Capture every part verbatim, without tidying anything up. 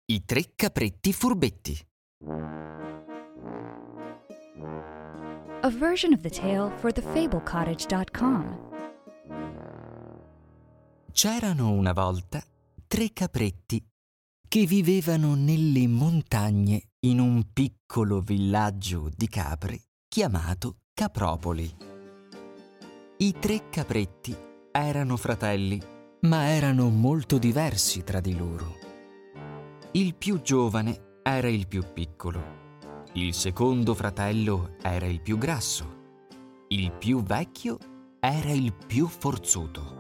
I tre capretti furbetti. A version of the tale for the fable cottage dot com. C'erano una volta tre capretti che vivevano nelle montagne in un piccolo villaggio di capre chiamato Capropoli. I tre capretti erano fratelli, ma erano molto diversi tra di loro. Il più giovane era il più piccolo, il secondo fratello era il più grasso, il più vecchio era il più forzuto.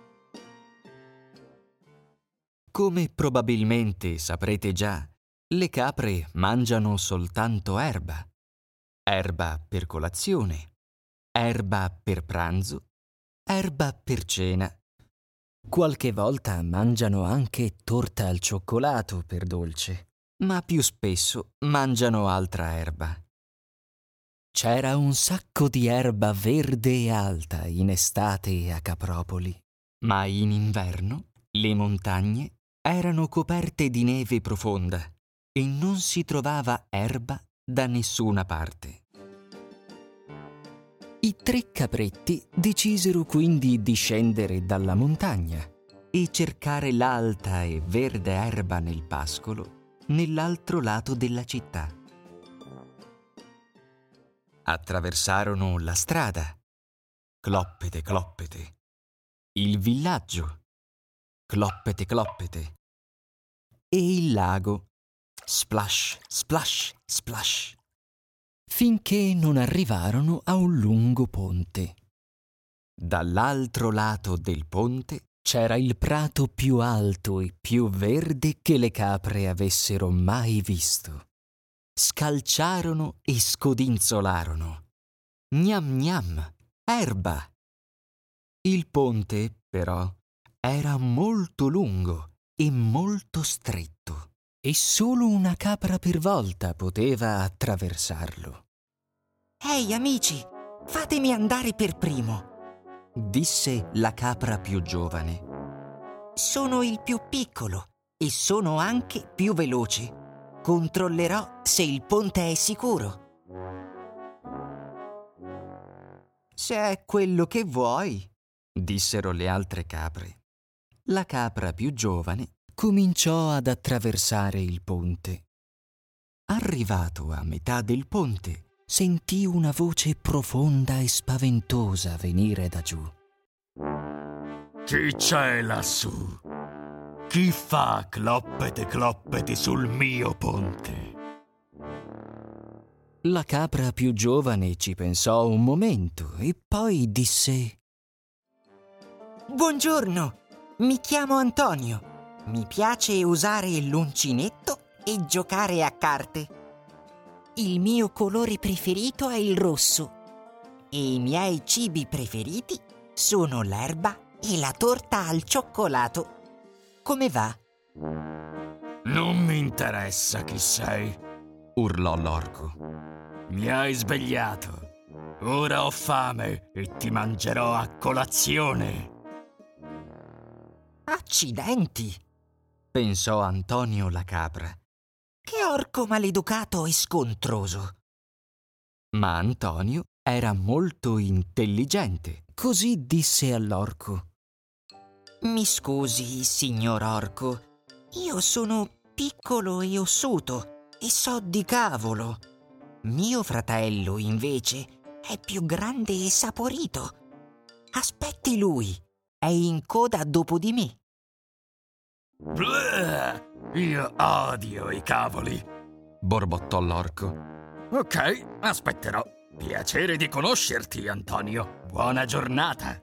Come probabilmente saprete già, le capre mangiano soltanto erba. Erba per colazione, erba per pranzo, erba per cena. Qualche volta mangiano anche torta al cioccolato per dolce, ma più spesso mangiano altra erba. C'era un sacco di erba verde e alta in estate a Capropoli, ma in inverno le montagne erano coperte di neve profonda e non si trovava erba da nessuna parte. I tre capretti decisero quindi di scendere dalla montagna e cercare l'alta e verde erba nel pascolo nell'altro lato della città. Attraversarono la strada, cloppete cloppete, il villaggio, cloppete cloppete, e il lago, splash splash splash, finché non arrivarono a un lungo ponte. Dall'altro lato del ponte c'era il prato più alto e più verde che le capre avessero mai visto. Scalciarono e scodinzolarono. Gnam gnam, erba! Il ponte, però, era molto lungo e molto stretto e solo una capra per volta poteva attraversarlo. «Ehi, amici, fatemi andare per primo», disse la capra più giovane. «Sono il più piccolo e sono anche più veloce. Controllerò se il ponte è sicuro». «Se è quello che vuoi», dissero le altre capre. La capra più giovane cominciò ad attraversare il ponte. Arrivato a metà del ponte, sentì una voce profonda e spaventosa venire da giù. «Chi c'è lassù? Chi fa cloppete cloppete sul mio ponte?» La capra più giovane ci pensò un momento e poi disse: «Buongiorno, mi chiamo Antonio. Mi piace usare l'uncinetto e giocare a carte. Il mio colore preferito è il rosso e i miei cibi preferiti sono l'erba e la torta al cioccolato. Come va?» «Non mi interessa chi sei», urlò l'orco. «Mi hai svegliato. Ora ho fame e ti mangerò a colazione». «Accidenti», pensò Antonio la capra. «Che orco maleducato e scontroso». Ma Antonio era molto intelligente, così disse all'orco: «Mi scusi, signor orco, io sono piccolo e ossuto e so di cavolo. Mio fratello, invece, è più grande e saporito. Aspetti lui, è in coda dopo di me». Bleh, io odio i cavoli, borbottò l'orco. «Ok, aspetterò. Piacere di conoscerti, Antonio. Buona giornata».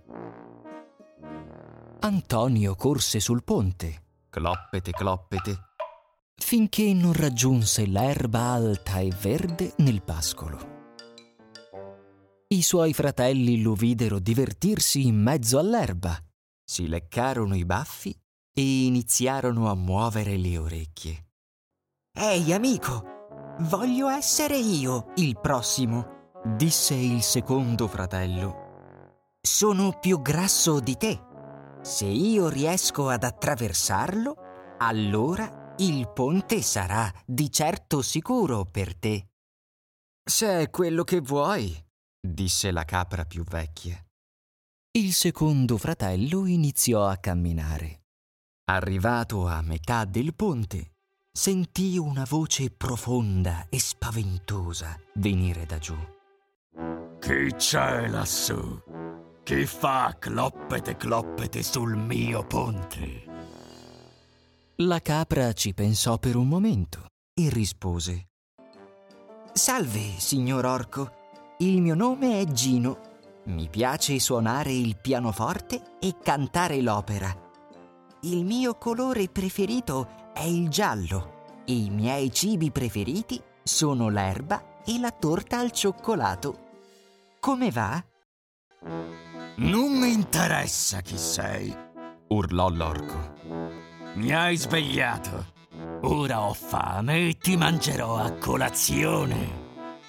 Antonio corse sul ponte, cloppete cloppete, finché non raggiunse l'erba alta e verde nel pascolo. I suoi fratelli lo videro divertirsi in mezzo all'erba, si leccarono i baffi e iniziarono a muovere le orecchie. «Ehi, amico, voglio essere io il prossimo», disse il secondo fratello. «Sono più grasso di te. Se io riesco ad attraversarlo, allora Il ponte sarà di certo sicuro per te. Se è quello che vuoi, disse la capra più vecchia. Il secondo fratello iniziò a camminare. Arrivato a metà del ponte, sentì una voce profonda e spaventosa venire da giù. Chi c'è lassù? Chi fa cloppete cloppete sul mio ponte? La capra ci pensò per un momento e rispose: Salve, signor Orco. Il mio nome è Gino. Mi piace suonare il pianoforte e cantare l'opera. Il mio colore preferito è il giallo e i miei cibi preferiti sono l'erba e la torta al cioccolato. Come va? Non mi interessa chi sei, urlò l'orco. Mi hai svegliato. Ora ho fame e ti mangerò a colazione.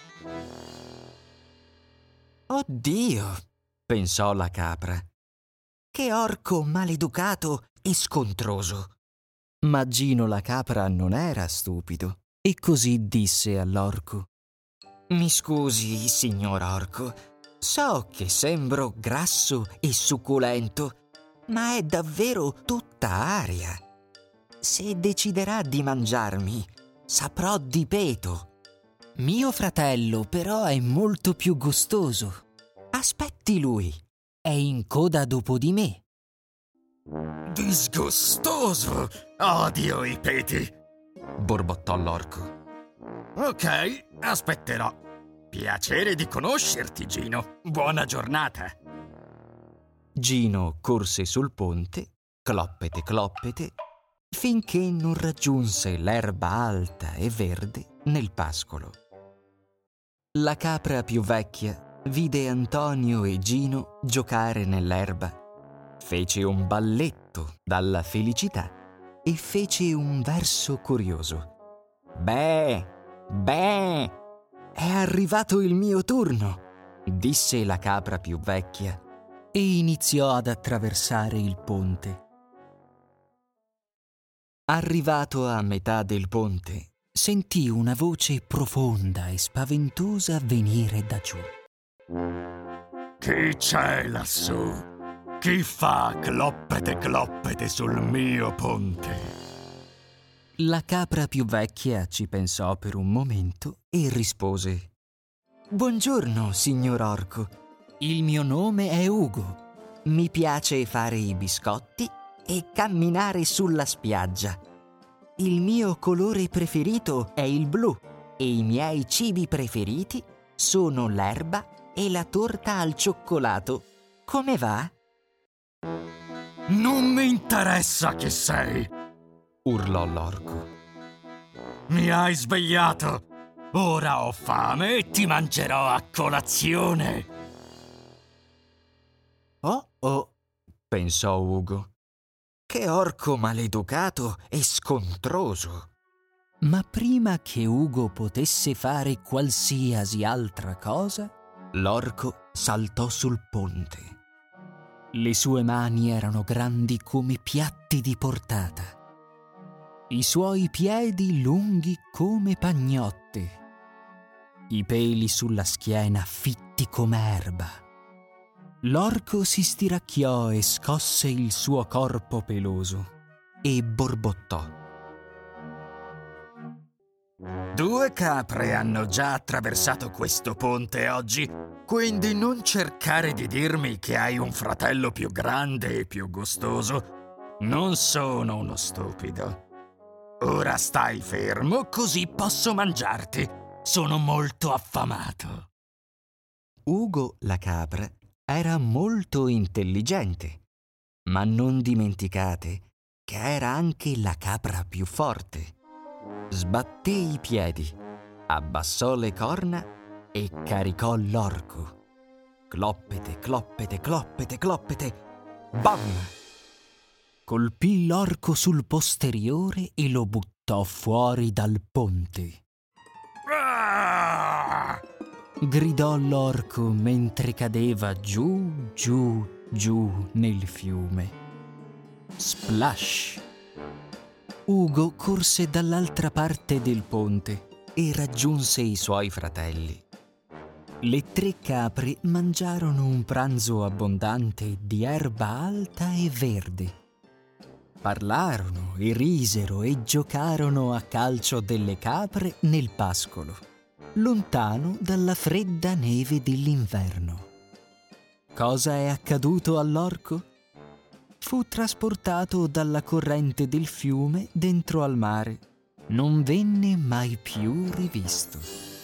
Oddio, pensò la capra. Che orco maleducato e scontroso. Ma Gino la capra non era stupido e così disse all'orco: Mi scusi, signor orco, so che sembro grasso e succulento, ma è davvero tutta aria. Se deciderà di mangiarmi, saprò di peto. Mio fratello però è molto più gustoso. Aspetti lui, è in coda dopo di me. Disgustoso! Odio i peti! borbottò l'orco. Ok, aspetterò. Piacere di conoscerti, Gino. Buona giornata. Gino corse sul ponte, cloppete cloppete, finché non raggiunse l'erba alta e verde nel pascolo. La capra più vecchia vide Antonio e Gino giocare nell'erba. Fece un balletto dalla felicità e fece un verso curioso. Beh, beh, è arrivato il mio turno, disse la capra più vecchia e iniziò ad attraversare il ponte. Arrivato a metà del ponte, sentì una voce profonda e spaventosa venire da giù. Chi c'è lassù? Chi fa cloppete cloppete sul mio ponte? La capra più vecchia ci pensò per un momento e rispose: Buongiorno, signor orco. Il mio nome è Ugo. Mi piace fare i biscotti e camminare sulla spiaggia. Il mio colore preferito è il blu e i miei cibi preferiti sono l'erba e la torta al cioccolato. Come va? Non mi interessa chi sei, urlò l'orco. Mi hai svegliato. Ora ho fame e ti mangerò a colazione. Oh oh, pensò Ugo. Che orco maleducato e scontroso. Ma prima che Ugo potesse fare qualsiasi altra cosa, l'orco saltò sul ponte. Le sue mani erano grandi come piatti di portata. I suoi piedi lunghi come pagnotte. I peli sulla schiena fitti come erba. L'orco si stiracchiò e scosse il suo corpo peloso e borbottò. Due capre hanno già attraversato questo ponte oggi, quindi non cercare di dirmi che hai un fratello più grande e più gustoso. Non sono uno stupido. Ora stai fermo, così posso mangiarti. Sono molto affamato. Ugo la capra era molto intelligente, ma non dimenticate che era anche la capra più forte. Sbatté i piedi, abbassò le corna e caricò l'orco. Cloppete, cloppete, cloppete, cloppete. Bam! Colpì l'orco sul posteriore e lo buttò fuori dal ponte. Ah! Gridò l'orco mentre cadeva giù, giù, giù nel fiume. Splash! Ugo corse dall'altra parte del ponte e raggiunse i suoi fratelli. Le tre capre mangiarono un pranzo abbondante di erba alta e verde. Parlarono e risero e giocarono a calcio delle capre nel pascolo, lontano dalla fredda neve dell'inverno. Cosa è accaduto all'orco? Fu trasportato dalla corrente del fiume dentro al mare. Non venne mai più rivisto.